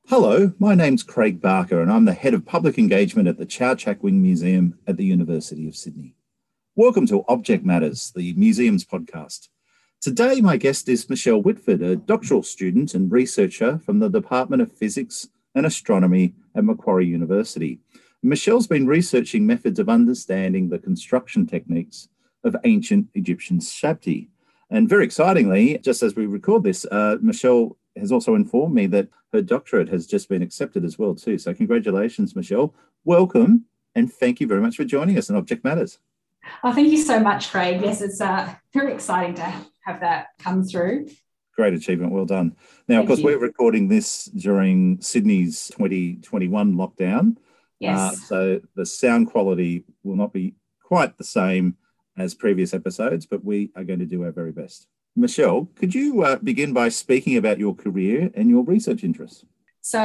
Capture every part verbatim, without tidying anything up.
Hello, my name's Craig Barker and I'm the Head of Public Engagement at the Chow Chak Wing Museum at the University of Sydney. Welcome to Object Matters, the museum's podcast. Today my guest is Michelle Whitford, a doctoral student and researcher from the Department of Physics and Astronomy at Macquarie University. Michelle's been researching methods of understanding the construction techniques of ancient Egyptian shabti. And very excitingly, just as we record this, uh, Michelle has also informed me that her doctorate has just been accepted as well too. So congratulations, Michelle. Welcome, and thank you very much for joining us on Object Matters. Oh, thank you so much, Craig. Yes, it's uh, very exciting to have that come through. Great achievement. Well done. Now, Thank of course, you. we're recording this during Sydney's twenty twenty-one lockdown. Yes. Uh, so the sound quality will not be quite the same as previous episodes, but we are going to do our very best. Michelle, could you uh, begin by speaking about your career and your research interests? So,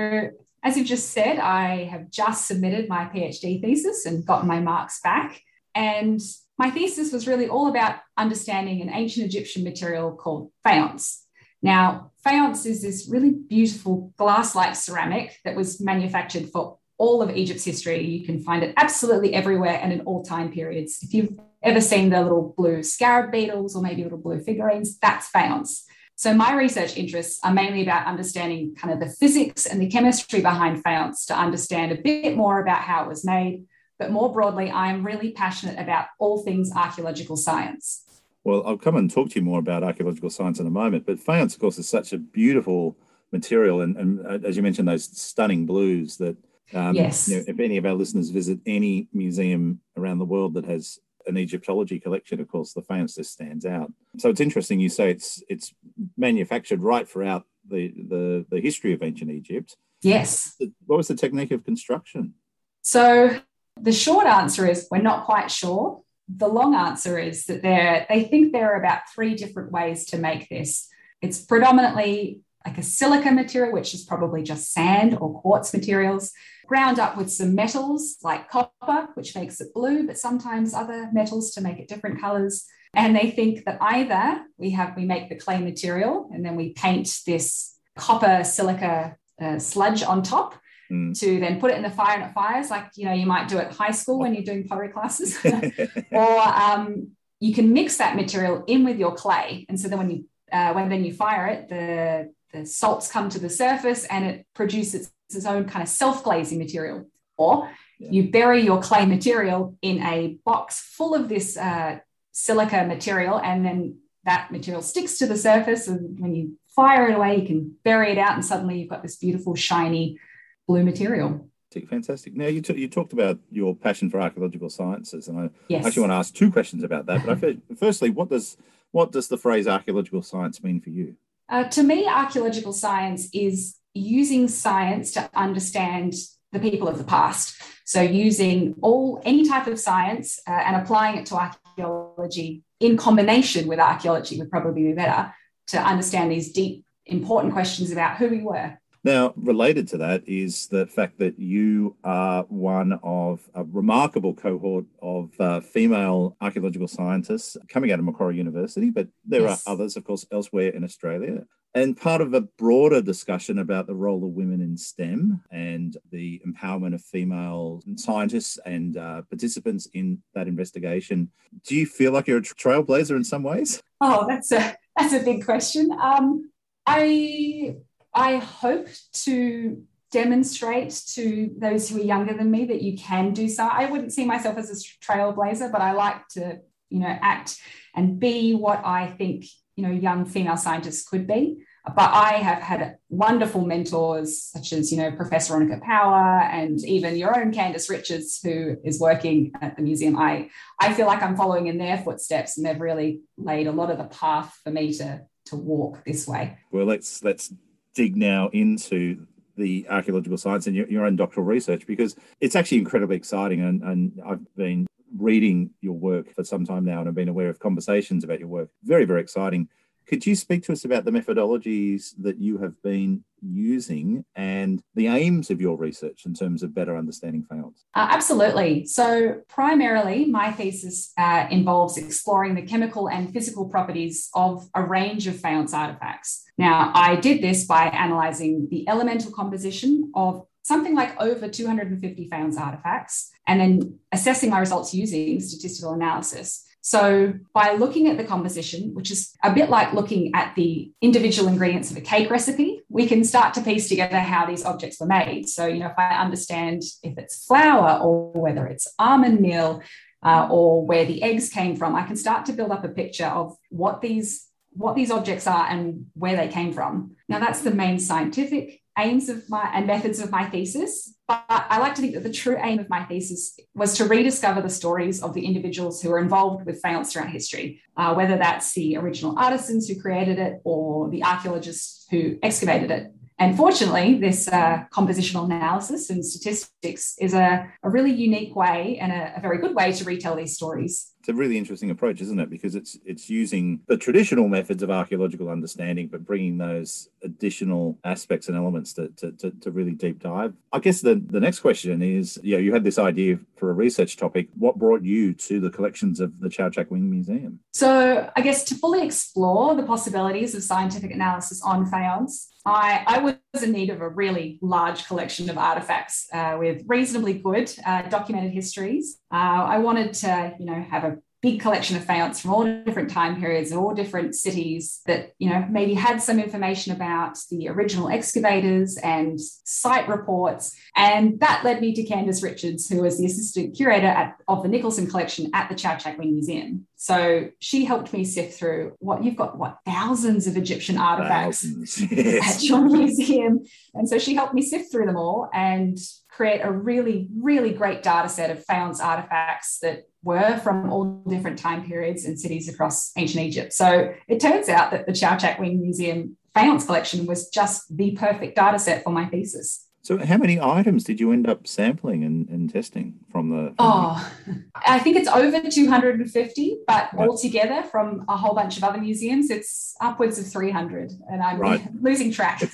as you've just said, I have just submitted my PhD thesis and got my marks back. And my thesis was really all about understanding an ancient Egyptian material called faience. Now, faience is this really beautiful glass-like ceramic that was manufactured for all of Egypt's history. You can find it absolutely everywhere and in all time periods. If you've ever seen the little blue scarab beetles or maybe little blue figurines, that's faience. So my research interests are mainly about understanding kind of the physics and the chemistry behind faience to understand a bit more about how it was made. But more broadly, I'm really passionate about all things archaeological science. Well, I'll come and talk to you more about archaeological science in a moment, but faience, of course, is such a beautiful material. And, and as you mentioned, those stunning blues that um, yes. you know, if any of our listeners visit any museum around the world that has an Egyptology collection, of course, the faience just stands out. So it's interesting you say it's it's manufactured right throughout the, the, the history of ancient Egypt. Yes. What was the technique of construction? So the short answer is we're not quite sure. The long answer is that there they think there are about three different ways to make this. It's predominantly like a silica material, which is probably just sand or quartz materials, ground up with some metals like copper, which makes it blue, but sometimes other metals to make it different colors. And they think that either we have we make the clay material and then we paint this copper silica uh, sludge on top mm. to then put it in the fire and it fires, like you know you might do at high school when you're doing pottery classes, or um, you can mix that material in with your clay, and so then when you uh, when then you fire it, the the salts come to the surface and it produces its own kind of self-glazing material. Or yeah. you bury your clay material in a box full of this uh, silica material, and then that material sticks to the surface, and when you fire it away, you can bury it out, and suddenly you've got this beautiful, shiny blue material. Fantastic. Now, you, t- you talked about your passion for archaeological sciences, and I yes. actually want to ask two questions about that. But I feel, firstly, what does what does the phrase archaeological science mean for you? Uh, to me, archaeological science is using science to understand the people of the past. So using all any type of science uh, and applying it to archaeology in combination with archaeology would probably be better to understand these deep, important questions about who we were. Now, related to that is the fact that you are one of a remarkable cohort of uh, female archaeological scientists coming out of Macquarie University, but there yes. are others, of course, elsewhere in Australia. And part of a broader discussion about the role of women in STEM and the empowerment of female scientists and uh, participants in that investigation. Do you feel like you're a trailblazer in some ways? Oh, that's a that's a big question. Um, I I hope to demonstrate to those who are younger than me that you can do so. I wouldn't see myself as a trailblazer, but I like to, you know, act and be what I think, you know, young female scientists could be. But I have had wonderful mentors such as, you know, Professor Veronica Power and even your own Candice Richards, who is working at the museum. I, I feel like I'm following in their footsteps, and they've really laid a lot of the path for me to, to walk this way. Well, let's let's dig now into the archaeological science and your, your own doctoral research, because it's actually incredibly exciting. And, and I've been reading your work for some time now, and I've been aware of conversations about your work. Very, very exciting. Could you speak to us about the methodologies that you have been using and the aims of your research in terms of better understanding faience? Uh, absolutely. So primarily, my thesis uh, involves exploring the chemical and physical properties of a range of faience artifacts. Now, I did this by analysing the elemental composition of something like over two hundred fifty faience artifacts, and then assessing my results using statistical analysis. So by looking at the composition, which is a bit like looking at the individual ingredients of a cake recipe, we can start to piece together how these objects were made. So, you know, if I understand if it's flour or whether it's almond meal uh, or where the eggs came from, I can start to build up a picture of what these, what these objects are and where they came from. Now, that's the main scientific aims of my and methods of my thesis. But I like to think that the true aim of my thesis was to rediscover the stories of the individuals who were involved with faience throughout history, uh, whether that's the original artisans who created it or the archaeologists who excavated it. And fortunately, this uh, compositional analysis and statistics is a, a really unique way and a, a very good way to retell these stories. It's a really interesting approach, isn't it? Because it's it's using the traditional methods of archaeological understanding, but bringing those additional aspects and elements to, to, to, to really deep dive. I guess the, the next question is, you know, you had this idea for a research topic. What brought you to the collections of the Chau Chac Wing Museum? So I guess to fully explore the possibilities of scientific analysis on faience, I, I was in need of a really large collection of artifacts uh, with reasonably good uh, documented histories. Uh, I wanted to, you know, have a big collection of faience from all different time periods, all different cities that, you know, maybe had some information about the original excavators and site reports. And that led me to Candice Richards, who was the assistant curator at, of the Nicholson collection at the Chau Chac Wing Museum. So she helped me sift through what you've got, what, thousands of Egyptian artifacts yes. at your museum. And so she helped me sift through them all and create a really, really great data set of faience artifacts that were from all different time periods and cities across ancient Egypt. So it turns out that the Chau Chac Wing Museum faience collection was just the perfect data set for my thesis. So how many items did you end up sampling and, and testing from the... From oh, the... I think it's over two hundred fifty, but right. altogether from a whole bunch of other museums, it's upwards of three hundred, and I'm right. losing track.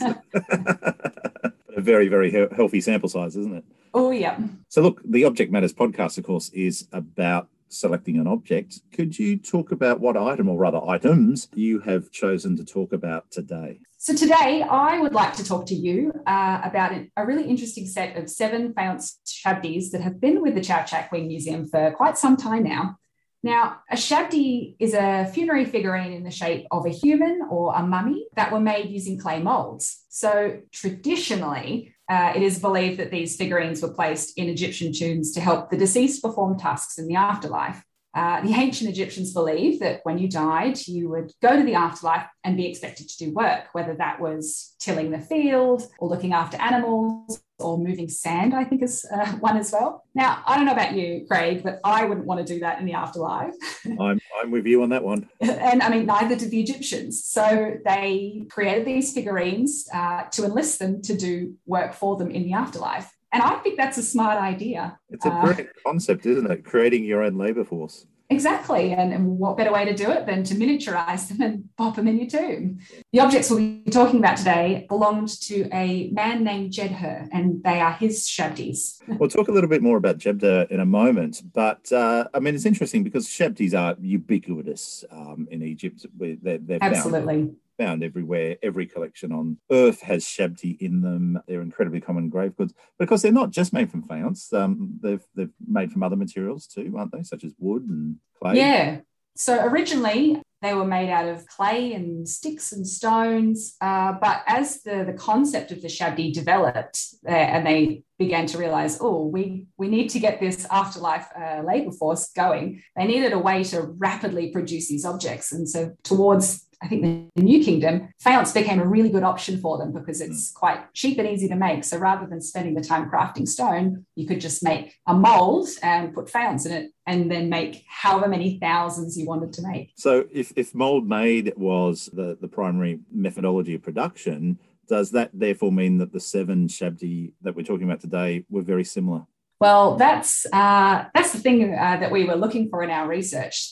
A very, very he- healthy sample size, isn't it? Oh, yeah. So look, the Object Matters podcast, of course, is about selecting an object. Could you talk about what item, or rather items, you have chosen to talk about today? So today I would like to talk to you uh, about a really interesting set of seven faience shabdis that have been with the Chau Chac Wing Museum for quite some time now. Now, a shabdi is a funerary figurine in the shape of a human or a mummy that were made using clay molds. So traditionally, uh, it is believed that these figurines were placed in Egyptian tombs to help the deceased perform tasks in the afterlife. Uh, the ancient Egyptians believed that when you died, you would go to the afterlife and be expected to do work, whether that was tilling the field or looking after animals or moving sand, I think is uh, one as well. Now, I don't know about you, Craig, but I wouldn't want to do that in the afterlife. I'm, I'm with you on that one. And I mean, neither did the Egyptians. So they created these figurines uh, to enlist them to do work for them in the afterlife. And I think that's a smart idea. It's a great uh, concept, isn't it? Creating your own labour force. Exactly. And, and what better way to do it than to miniaturize them and pop them in your tomb? The objects we'll be talking about today belonged to a man named Jedher, and they are his shabdis. We'll talk a little bit more about Jedher in a moment. But, uh, I mean, it's interesting because shabdis are ubiquitous um, in Egypt. They're, they're Absolutely. Found. Found everywhere. Every collection on Earth has shabdi in them. They're incredibly common grave goods. But of course, they're not just made from faience. Um, they've they're made from other materials too, aren't they? Such as wood and clay. Yeah. So originally they were made out of clay and sticks and stones. Uh, but as the, the concept of the shabdi developed uh, and they began to realize, oh, we, we need to get this afterlife uh, labour force going, they needed a way to rapidly produce these objects. And so towards I think the New Kingdom, faience became a really good option for them because it's quite cheap and easy to make. So rather than spending the time crafting stone, you could just make a mould and put faience in it and then make however many thousands you wanted to make. So if, if mould made was the, the primary methodology of production, does that therefore mean that the seven shabdi that we're talking about today were very similar? Well, that's, uh, that's the thing uh, that we were looking for in our research.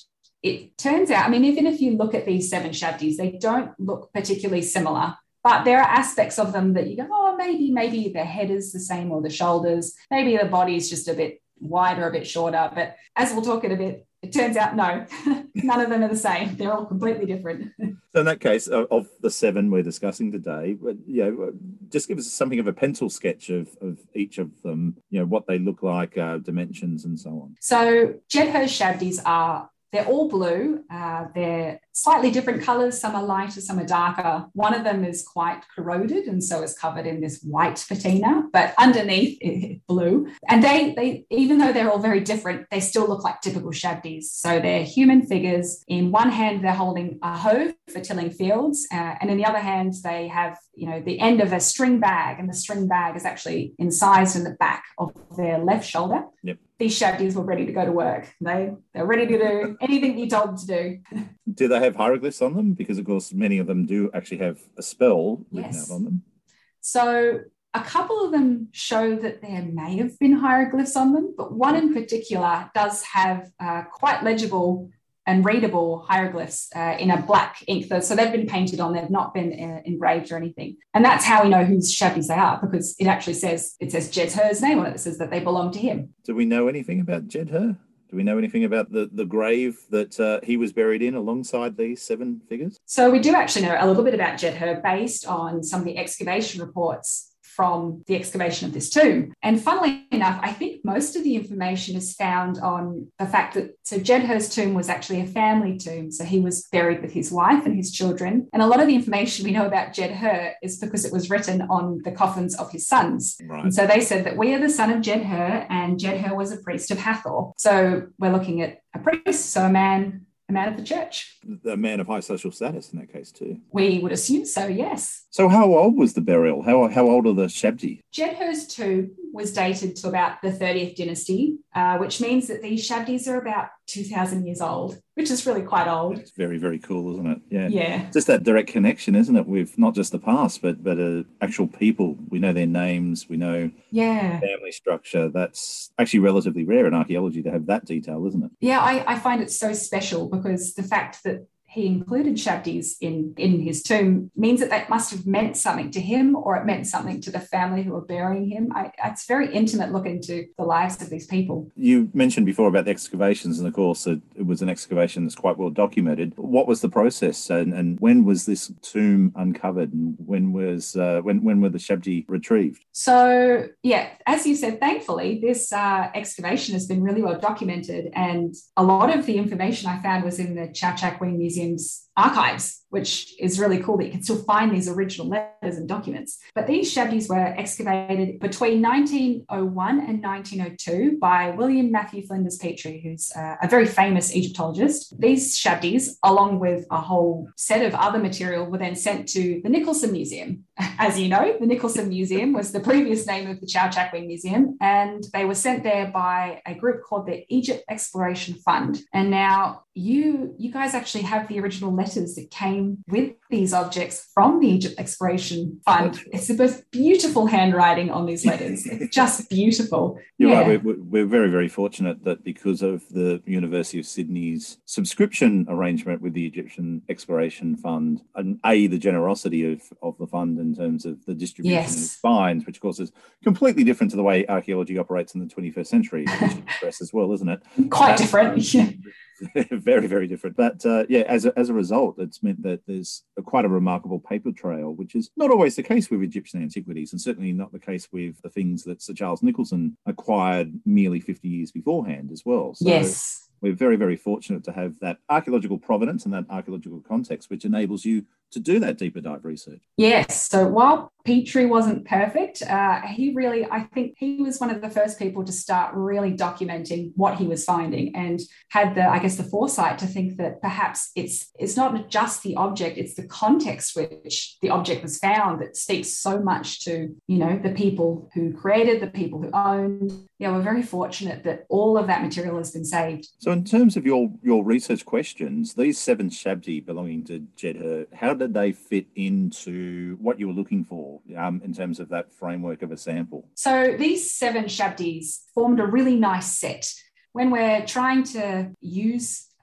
it turns out, I mean, even if you look at these seven Shabdis, they don't look particularly similar. But there are aspects of them that you go, oh, maybe, maybe the head is the same or the shoulders. Maybe the body is just a bit wider, a bit shorter. But as we'll talk in a bit, it turns out, no, none of them are the same. They're all completely different. So in that case, of, of the seven we're discussing today, you know, just give us something of a pencil sketch of, of each of them, you know, what they look like, uh, dimensions and so on. So Jedher's Shabdis are, they're all blue. Uh, they're slightly different colours. Some are lighter, some are darker. One of them is quite corroded and so is covered in this white patina, but underneath it's blue. And they, they, even though they're all very different, they still look like typical Shabdis. So they're human figures. In one hand, they're holding a hoe for tilling fields. Uh, and in the other hand, they have, you know, the end of a string bag, and the string bag is actually incised in the back of their left shoulder. Yep. These Shabdis were ready to go to work. They, they're ready to do anything you told them to do. Do they have hieroglyphs on them? Because, of course, many of them do actually have a spell written Yes. out on them. So a couple of them show that there may have been hieroglyphs on them, but one in particular does have uh, quite legible and readable hieroglyphs uh, in a black ink. So they've been painted on, they've not been uh, engraved or anything. And that's how we know whose Shabdis they are, because it actually says, it says Jedher's name on it. It says that they belong to him. Do we know anything about Jedher? Do we know anything about the, the grave that uh, he was buried in alongside these seven figures? So we do actually know a little bit about Jedher based on some of the excavation reports from the excavation of this tomb. And funnily enough, I think most of the information is found on the fact that, so Jedher's tomb was actually a family tomb. So he was buried with his wife and his children. And a lot of the information we know about Jedher is because it was written on the coffins of his sons. Right. And so they said that we are the son of Jedher, and Jedher was a priest of Hathor. So we're looking at a priest, so a man, a man of the church. A man of high social status in that case too. We would assume so, yes. So how old was the burial? How how old are the Shabdi? Jedher's tomb was dated to about the thirtieth dynasty, uh, which means that these Shabdis are about two thousand years old, which is really quite old. It's very, very cool, isn't it? Yeah. Yeah. Just that direct connection, isn't it, with not just the past, but but uh, actual people. We know their names, we know Yeah. family structure. That's actually relatively rare in archaeology to have that detail, isn't it? Yeah, I, I find it so special because the fact that he included Shabdis in, in his tomb means that that must have meant something to him, or it meant something to the family who were burying him. I, it's very intimate look into the lives of these people. You mentioned before about the excavations, and of course it, it was an excavation that's quite well documented. What was the process, and, and when was this tomb uncovered, and when was uh, when when were the Shabdi retrieved? So, yeah, as you said, thankfully, this uh, excavation has been really well documented, and a lot of the information I found was in the Chao Chak Wing Museum's archives, which is really cool that you can still find these original letters and documents. But these Shabdis were excavated between nineteen oh one and nineteen oh two by William Matthew Flinders Petrie, who's uh, a very famous Egyptologist. These Shabdis, along with a whole set of other material, were then sent to the Nicholson Museum. As you know, the Nicholson Museum was the previous name of the Chao Chak Wing Museum, and they were sent there by a group called the Egypt Exploration Fund. And now you, you guys actually have the original letters that came with these objects from the Egypt Exploration Fund. It's the most beautiful handwriting on these letters. It's just beautiful. You're yeah. right. We're, we're very, very fortunate that because of the University of Sydney's subscription arrangement with the Egyptian Exploration Fund, and A, the generosity of, of the fund in terms of the distribution Yes. of its finds, which of course is completely different to the way archaeology operates in the twenty-first century press as well, isn't it? Quite Uh, different. Yeah. very, very different. But uh, yeah, as a, as a result, it's meant that there's a, quite a remarkable paper trail, which is not always the case with Egyptian antiquities, and certainly not the case with the things that Sir Charles Nicholson acquired merely fifty years beforehand as well. So Yes. we're very, very fortunate to have that archaeological provenance and that archaeological context, which enables you to do that deeper dive research. Yes. So while Petrie wasn't perfect, uh, he really, I think he was one of the first people to start really documenting what he was finding, and had the, I guess, the foresight to think that perhaps it's it's not just the object, it's the context which the object was found that speaks so much to, you know, the people who created, the people who owned. Yeah, we're very fortunate that all of that material has been saved. So in terms of your, your research questions, these seven Shabdi belonging to Jedher, how did they fit into what you were looking for um, in terms of that framework of a sample? So these seven Shabdis formed a really nice set. When we're trying to use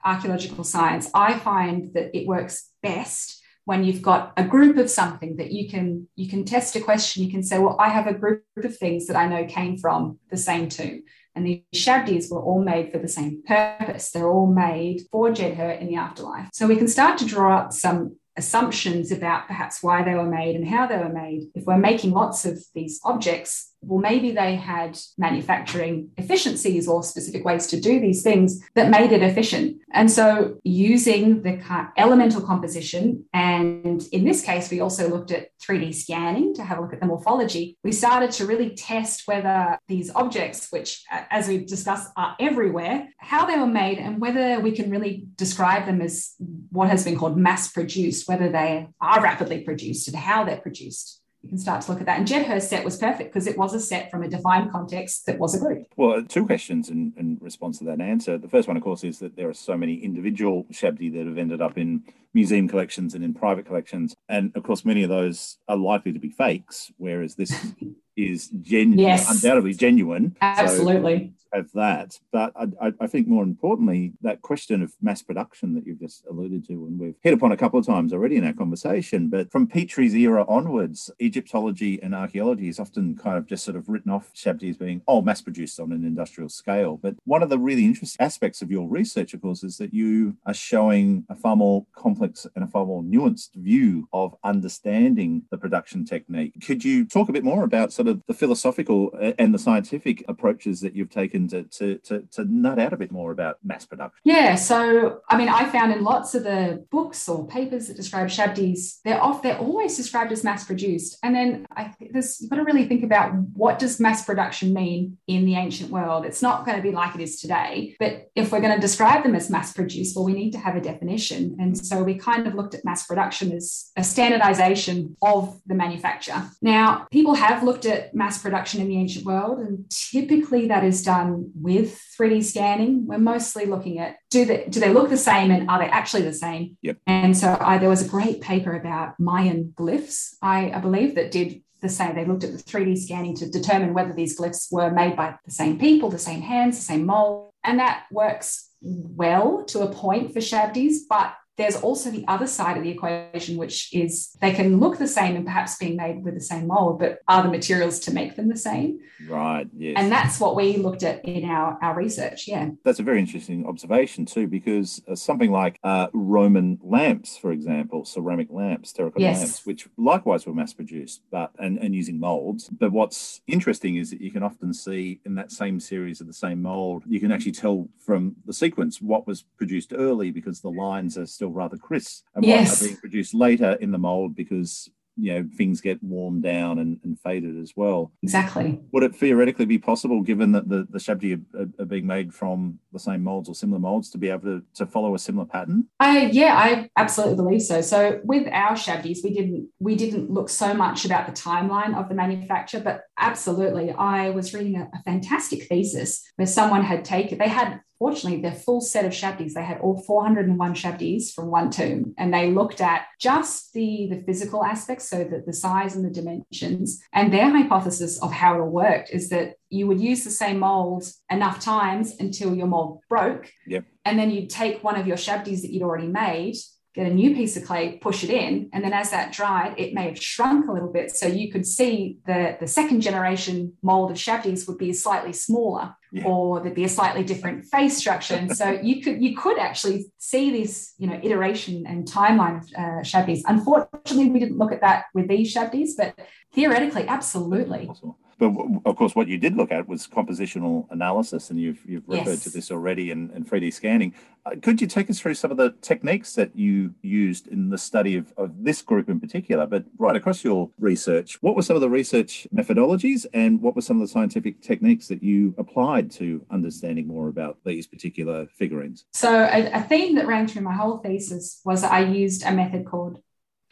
archaeological science, I find that it works best when you've got a group of something that you can you can test a question. You can say, well, I have a group of things that I know came from the same tomb. And these shabdis were all made for the same purpose. They're all made for Jedher in the afterlife. So we can start to draw up some assumptions about perhaps why they were made and how they were made. If we're making lots of these objects, well, maybe they had manufacturing efficiencies or specific ways to do these things that made it efficient. And so using the elemental composition, and in this case, we also looked at three D scanning to have a look at the morphology, we started to really test whether these objects, which, as we've discussed, are everywhere, how they were made and whether we can really describe them as what has been called mass-produced, whether they are rapidly produced and how they're produced. You can start to look at that. And Jedher's set was perfect because it was a set from a defined context that was a group. Well, two questions in, in response to that answer. The first one, of course, is that there are so many individual shabdi that have ended up in museum collections and in private collections. And, of course, many of those are likely to be fakes, whereas this is genu- yes. undoubtedly genuine. Absolutely. So have that. But I, I think more importantly, that question of mass production that you've just alluded to, and we've hit upon a couple of times already in our conversation, but from Petrie's era onwards, Egyptology and archaeology is often kind of just sort of written off shabdi as being, oh, mass produced on an industrial scale. But one of the really interesting aspects of your research, of course, is that you are showing a far more complex and a far more nuanced view of understanding the production technique. Could you talk a bit more about sort of the philosophical and the scientific approaches that you've taken to, to, to, to nut out a bit more about mass production? Yeah, so, I mean, I found in lots of the books or papers that describe shabdis, they're off, they're always described as mass-produced. And then I think there's, you've got to really think about what does mass production mean in the ancient world? It's not going to be like it is today, but if we're going to describe them as mass-produced, well, we need to have a definition. And so we kind of looked at mass production as a standardization of the manufacture. Now, people have looked at mass production in the ancient world, and typically that is done with three D scanning. We're mostly looking at do they, do they look the same and are they actually the same? Yep. And so I, there was a great paper about Mayan glyphs, I, I believe, that did the same. They looked at the three D scanning to determine whether these glyphs were made by the same people, the same hands, the same mold. And that works well to a point for shabdis, but there's also the other side of the equation, which is they can look the same and perhaps being made with the same mold, but are the materials to make them the same? Right, yes. And that's what we looked at in our, our research, yeah. That's a very interesting observation too, because uh, something like uh, Roman lamps, for example, ceramic lamps, terracotta yes. lamps, which likewise were mass-produced but and, and using molds. But what's interesting is that you can often see in that same series of the same mold, you can actually tell from the sequence what was produced early because the lines are still rather crisp, and yes. what are being produced later in the mold because, you know, things get worn down and, and faded as well. Exactly. Would it theoretically be possible, given that the, the shabdi are, are being made from the same molds or similar molds, to be able to, to follow a similar pattern? I yeah, I absolutely believe so. So with our shabdis, we didn't we didn't look so much about the timeline of the manufacture, but absolutely, I was reading a, a fantastic thesis where someone had taken, they had fortunately, their full set of shabdis, they had all four hundred one shabdis from one tomb, and they looked at just the, the physical aspects, so that the size and the dimensions. And their hypothesis of how it all worked is that you would use the same mold enough times until your mold broke. Yep. And then you'd take one of your shabdis that you'd already made, get a new piece of clay, push it in, and then as that dried, it may have shrunk a little bit. So you could see the, the second generation mold of shabdis would be slightly smaller, yeah. or there'd be a slightly different face structure. And so you could you could actually see this, you know, iteration and timeline of uh, shabdis. Unfortunately, we didn't look at that with these shabdis, but theoretically, absolutely. Awesome. But of course, what you did look at was compositional analysis, and you've you've referred yes. to this already in, in three D scanning. Uh, could you take us through some of the techniques that you used in the study of, of this group in particular, but right across your research? What were some of the research methodologies, and what were some of the scientific techniques that you applied to understanding more about these particular figurines? So a, a theme that ran through my whole thesis was that I used a method called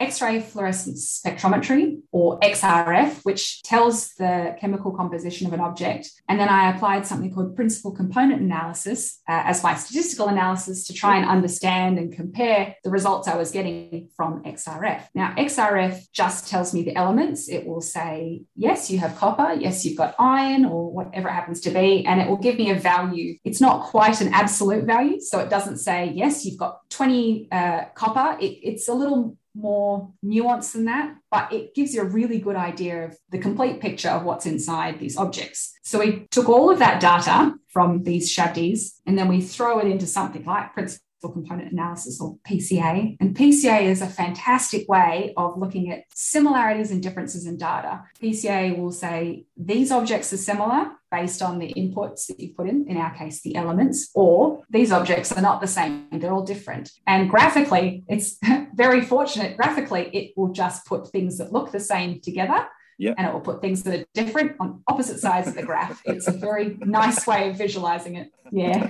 X-ray fluorescence spectrometry, or X R F, which tells the chemical composition of an object. And then I applied something called principal component analysis uh, as my statistical analysis to try and understand and compare the results I was getting from X R F. Now, X R F just tells me the elements. It will say, yes, you have copper, yes, you've got iron, or whatever it happens to be, and it will give me a value. It's not quite an absolute value, so it doesn't say, yes, you've got twenty uh, copper. It, it's a little more nuanced than that, but it gives you a really good idea of the complete picture of what's inside these objects. So we took all of that data from these Shabdis, and then we throw it into something like principal component analysis, or P C A. And P C A is a fantastic way of looking at similarities and differences in data. P C A will say these objects are similar based on the inputs that you put in, in our case, the elements, or these objects are not the same, they're all different. And graphically, it's very fortunate, graphically, it will just put things that look the same together. Yep. And it will put things that are different on opposite sides of the graph. It's a very nice way of visualizing it. Yeah.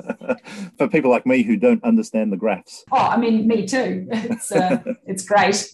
For people like me who don't understand the graphs. Oh, I mean, me too. It's uh, it's great.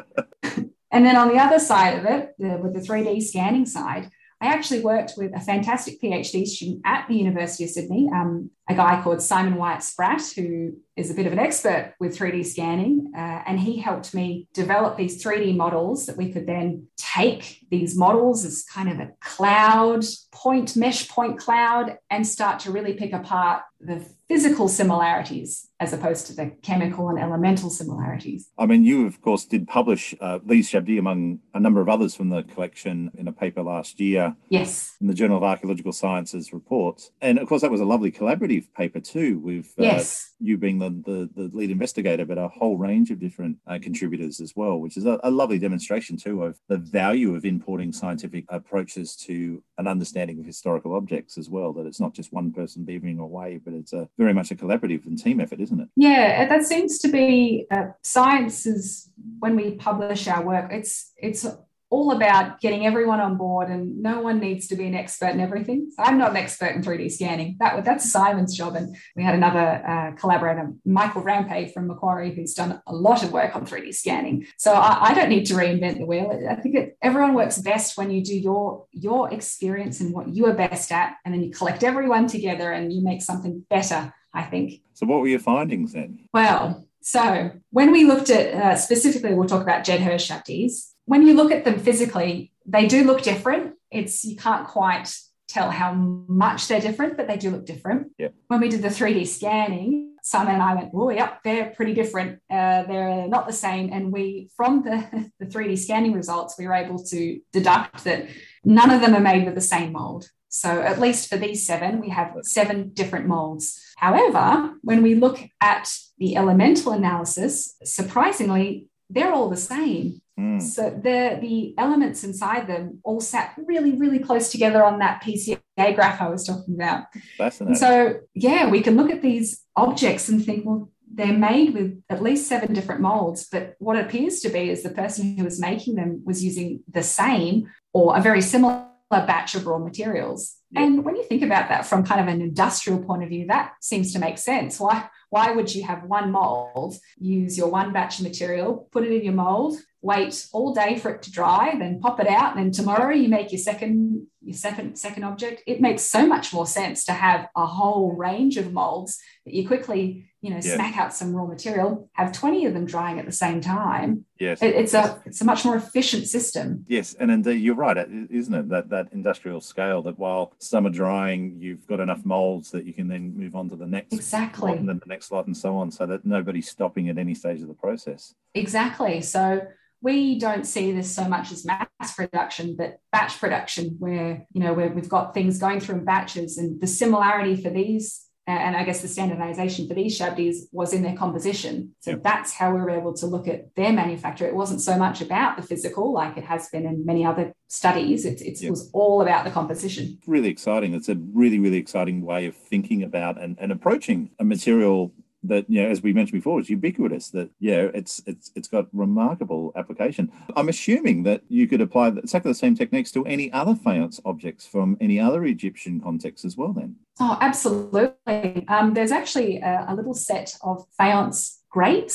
And then on the other side of it, the, with the three D scanning side, I actually worked with a fantastic PhD student at the University of Sydney, um, a guy called Simon Wyatt Spratt, who is a bit of an expert with three D scanning. Uh, and he helped me develop these three D models that we could then take these models as kind of a cloud, point, mesh point cloud, and start to really pick apart the physical similarities as opposed to the chemical and elemental similarities. I mean, you, of course, did publish uh, these Shabdi among a number of others from the collection in a paper last year. Yes. In the Journal of Archaeological Sciences reports. And, of course, that was a lovely collaborative paper too, with uh, yes. you being the, the, the lead investigator, but a whole range of different uh, contributors as well, which is a, a lovely demonstration too of the value of importing scientific approaches to an understanding of historical objects as well, that it's not just one person beavering away, but it's a very much a collaborative and team effort, isn't it? Yeah, that seems to be uh, science is, when we publish our work, it's it's all about getting everyone on board, and no one needs to be an expert in everything. So I'm not an expert in three D scanning. That That's Simon's job. And we had another uh, collaborator, Michael Rampe from Macquarie, who's done a lot of work on three D scanning. So I, I don't need to reinvent the wheel. I think it, everyone works best when you do your, your experience and what you are best at, and then you collect everyone together and you make something better, I think. So what were your findings then? Well, so when we looked at, uh, specifically, we'll talk about Jed Hirsch Shabdis. When you look at them physically, they do look different. It's, you can't quite tell how much they're different, but they do look different. Yep. When we did the three D scanning, Simon and I went, oh, yep, they're pretty different. Uh, they're not the same. And we, from the, the three D scanning results, we were able to deduct that none of them are made with the same mold. So at least for these seven, we have seven different molds. However, when we look at the elemental analysis, surprisingly, they're all the same. Mm. So the, the elements inside them all sat really, really close together on that P C A graph I was talking about. Fascinating. And so, yeah, we can look at these objects and think, well, they're made with at least seven different molds, but what it appears to be is the person who was making them was using the same or a very similar batch of raw materials. Yep. And when you think about that from kind of an industrial point of view, that seems to make sense. Why, why would you have one mold, use your one batch of material, put it in your mold, wait all day for it to dry, then pop it out, and then tomorrow you make your second your second second object? It makes so much more sense to have a whole range of molds that you quickly, you know, yeah. smack out some raw material, have twenty of them drying at the same time. Yes, it, it's a it's a much more efficient system. Yes, and indeed you're right, isn't it? That that industrial scale, that while some are drying, you've got enough molds that you can then move on to the next exactly, lot and then the next lot and so on, so that nobody's stopping at any stage of the process. Exactly. So we don't see this so much as mass production, but batch production, where, you know, where we've got things going through in batches, and the similarity for these, and I guess the standardization for these Shabdis was in their composition. So yep. that's how we were able to look at their manufacture. It wasn't so much about the physical like it has been in many other studies. It, it yep. was all about the composition. Really exciting. It's a really, really exciting way of thinking about and, and approaching a material that, you know, as we mentioned before, is ubiquitous, that, yeah, it's it's it's got remarkable application. I'm assuming that you could apply exactly the same techniques to any other faience objects from any other Egyptian context as well then. Oh, absolutely. Um, there's actually a, a little set of faience grates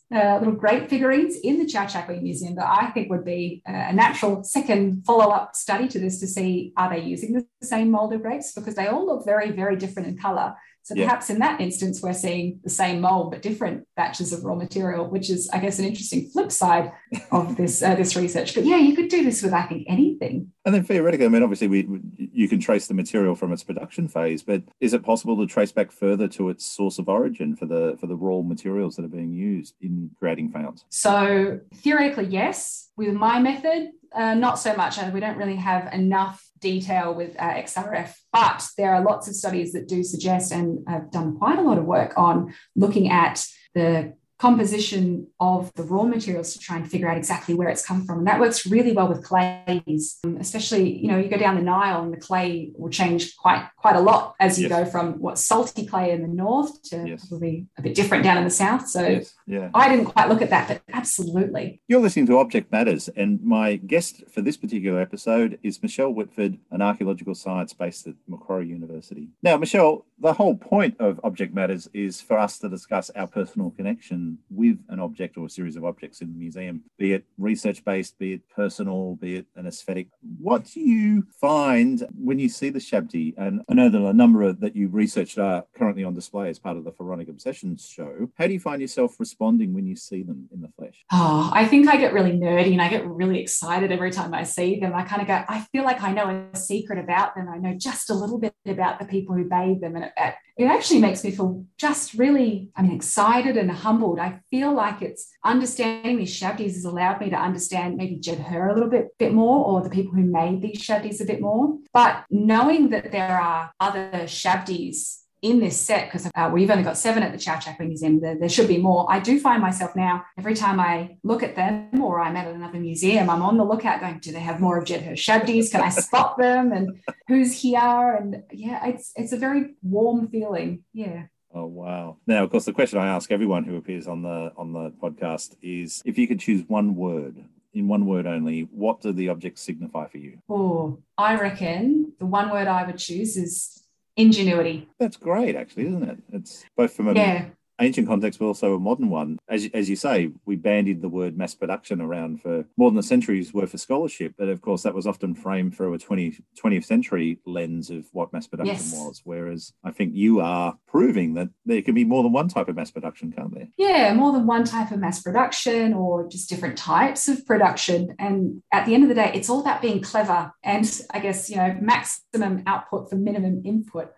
uh, little grape figurines in the Chao Chak Wing Museum that I think would be a natural second follow-up study to this to see, are they using the same mold of grapes? Because they all look very, very different in colour. So yeah. perhaps in that instance, we're seeing the same mold, but different batches of raw material, which is, I guess, an interesting flip side of this uh, this research. But yeah, you could do this with, I think, anything. And then theoretically, I mean, obviously, we you can trace the material from its production phase, but is it possible to trace back further to its source of origin for the for the raw materials that are being used in creating faience? So theoretically, yes. With my method, uh, not so much. Uh, we don't really have enough detail with uh, X R F, but there are lots of studies that do suggest, and have done quite a lot of work on looking at the composition of the raw materials to try and figure out exactly where it's come from. And that works really well with clays, um, especially, you know, you go down the Nile and the clay will change quite quite a lot as you yes. go from what salty clay in the north to yes. probably a bit different down in the south. So yes. yeah. I didn't quite look at that, but absolutely. You're listening to Object Matters, and my guest for this particular episode is Michelle Whitford, an archaeological science based at Macquarie University. Now, Michelle, the whole point of Object Matters is for us to discuss our personal connection with an object or a series of objects in the museum, be it research-based, be it personal, be it an aesthetic. What do you find when you see the Shabdi? And I know that a number of that you researched are currently on display as part of the Pharaonic Obsessions show. How do you find yourself responding when you see them in the flesh? Oh, I think I get really nerdy and I get really excited every time I see them. I kind of go, I feel like I know a secret about them. I know just a little bit about the people who made them. And it, it actually makes me feel just really, I mean, excited and humbled. I feel like it's understanding these Shabdis has allowed me to understand maybe Jed Hur a little bit, bit more, or the people who made these Shabdis a bit more. But knowing that there are other Shabdis in this set, because uh, we've only got seven at the Chao Chak Wing Museum, there, there should be more. I do find myself now, every time I look at them or I'm at another museum, I'm on the lookout going, do they have more of Jed Hur Shabdis? Can I spot them? And who's here? And yeah, it's it's a very warm feeling. Yeah. Oh, wow. Now, of course, the question I ask everyone who appears on the on the podcast is, if you could choose one word, in one word only, what do the objects signify for you? Oh, I reckon the one word I would choose is ingenuity. That's great, actually, isn't it? It's both from a yeah. ancient context, but also a modern one. As, as you say, we bandied the word mass production around for more than a century's worth of scholarship. But of course, that was often framed through a twentieth century lens of what mass production yes. was. Whereas I think you are proving that there can be more than one type of mass production, can't there? Yeah, more than one type of mass production, or just different types of production. And at the end of the day, it's all about being clever and, I guess, you know, maximum output for minimum input.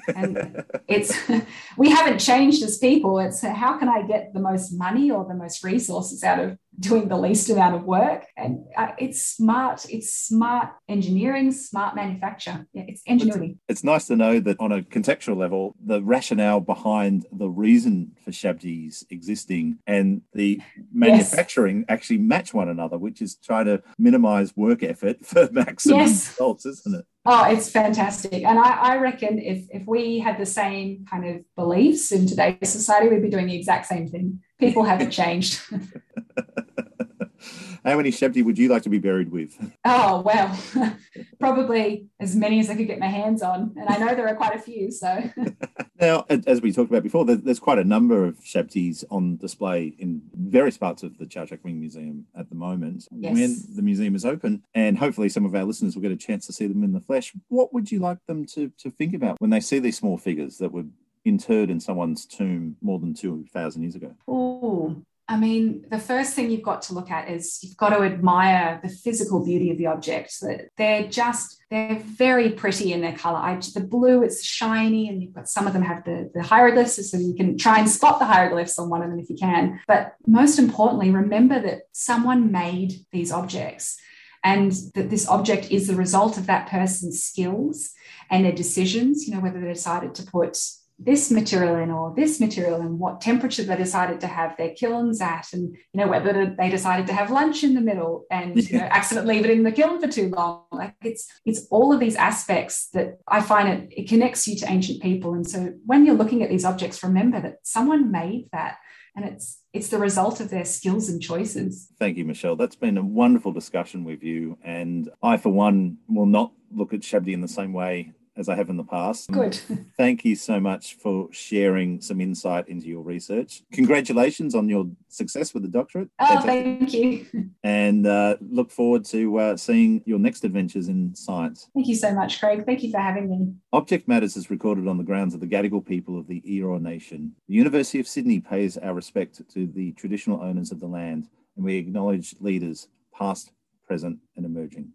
And it's, we haven't changed as people. It's how can I get the most money or the most resources out of doing the least amount of work? And uh, it's smart. It's smart engineering, smart manufacture. Yeah, it's ingenuity. It's, it's nice to know that on a contextual level, the rationale behind the reason for Shabdis existing and the manufacturing yes. actually match one another, which is trying to minimize work effort for maximum yes. results, isn't it? Oh, it's fantastic. And I, I reckon if, if we had the same kind of beliefs in today's society, we'd be doing the exact same thing. People haven't changed. How many Shabdi would you like to be buried with? Oh, well, probably as many as I could get my hands on. And I know there are quite a few, so. Now, as we talked about before, there's quite a number of Shabdis on display in various parts of the Chao Chak Wing Museum at the moment. Yes. When the museum is open, and hopefully some of our listeners will get a chance to see them in the flesh, what would you like them to, to think about when they see these small figures that were interred in someone's tomb more than two thousand years ago? Oh, I mean, the first thing you've got to look at is you've got to admire the physical beauty of the objects. They're just, they're very pretty in their colour. I, the blue, it's shiny, and you've got some of them have the, the hieroglyphs, so you can try and spot the hieroglyphs on one of them if you can. But most importantly, remember that someone made these objects, and that this object is the result of that person's skills and their decisions, you know, whether they decided to put this material in or this material and what temperature they decided to have their kilns at, and, you know, whether they decided to have lunch in the middle and, you know, accidentally leave it in the kiln for too long. Like it's, it's all of these aspects that I find it, it connects you to ancient people. And so when you're looking at these objects, remember that someone made that, and it's, it's the result of their skills and choices. Thank you, Michelle. That's been a wonderful discussion with you. And I, for one, will not look at Shabdi in the same way as I have in the past. Good. Thank you so much for sharing some insight into your research. Congratulations on your success with the doctorate. Oh, thank you. And uh, look forward to uh, seeing your next adventures in science. Thank you so much, Craig. Thank you for having me. Object Matters is recorded on the grounds of the Gadigal people of the Eora Nation. The University of Sydney pays our respect to the traditional owners of the land, and we acknowledge leaders past, present, and emerging.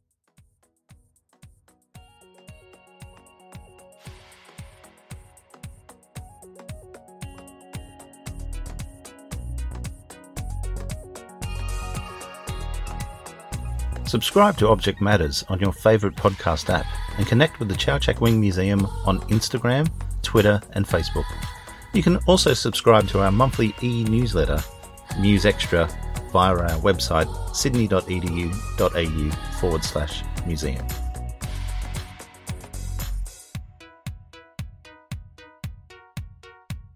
Subscribe to Object Matters on your favourite podcast app and connect with the Chow Chak Wing Museum on Instagram, Twitter and Facebook. You can also subscribe to our monthly e-newsletter, News Extra, via our website sydney.edu.au forward slash museum.